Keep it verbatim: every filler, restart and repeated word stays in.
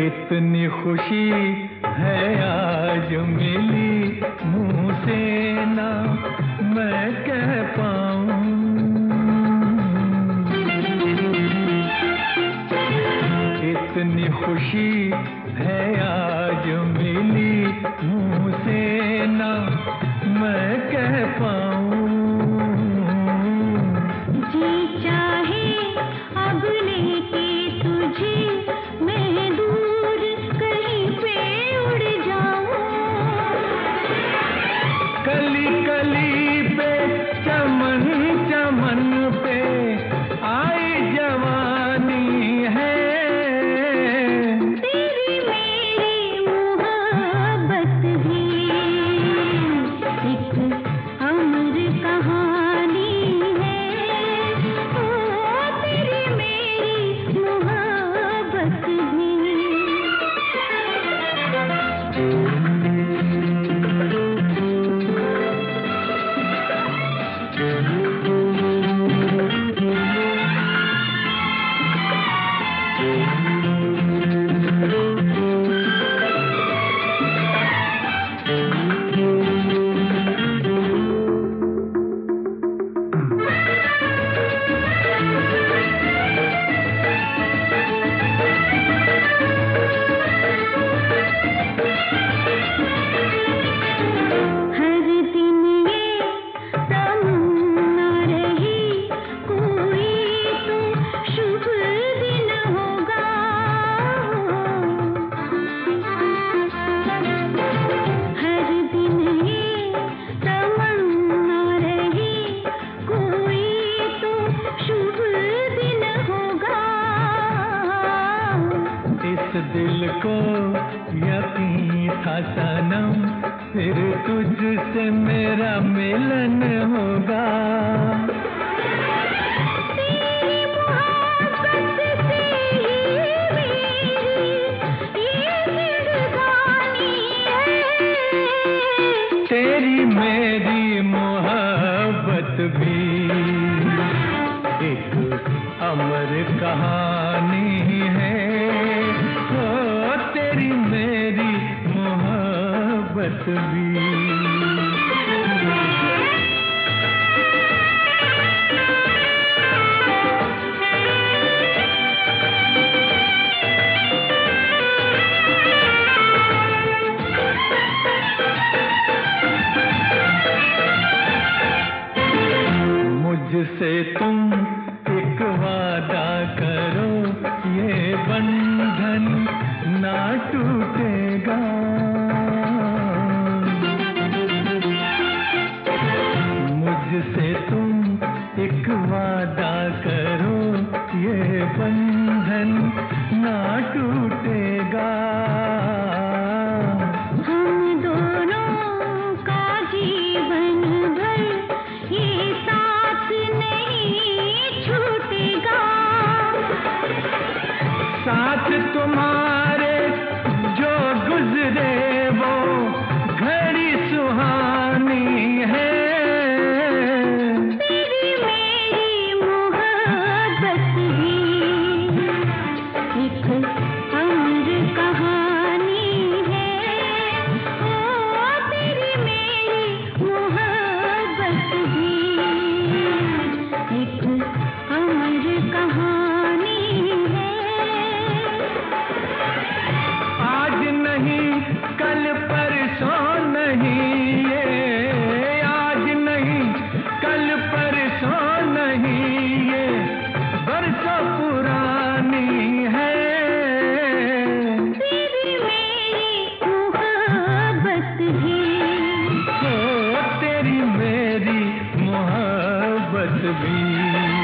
इतनी खुशी है आज मिली, मुंह से ना मैं कह पाऊं। इतनी खुशी है आज मिली, मुंह से ना मैं कह पाऊं। जी चाहे अब लेके तुझे मैं दूर कहीं पे उड़ जाऊं। कली कली पे चमन चमन पे आई जवानी है। तेरी मेरी मोहब्बत भी एक अमर कहानी है। ओ तेरी मेरी मोहब्बत भी। दिल को यकीन था सनम, फिर तुझसे मेरा मिलन होगा। तेरी मोहब्बत से ही मेरी ये जिंदगानी है। तेरी मेरी मोहब्बत भी एक अमर कहानी है। ओ तेरी मेरी मोहब्बत भी। मुझसे तुम एक वादा करो, ये बंधन ना टूटेगा। मुझसे तुम एक वादा करो, ये बंधन ना टूटेगा। हम दोनों का जीवन भर ये साथ नहीं छूटेगा। साथ तुम्हारे जो गुजरे वो घड़ी सुहानी है। तेरी मेरी मोहब्बत भी एक अमर कहानी है। ओ तेरी मेरी मोहब्बत भी एक अमर कहानी है। आज नहीं कल परसों नहीं, ये आज नहीं कल परसों नहीं, ये बरसों पुरानी है। तेरी मेरी मोहब्बत भी। ओ तेरी मेरी मोहब्बत भी।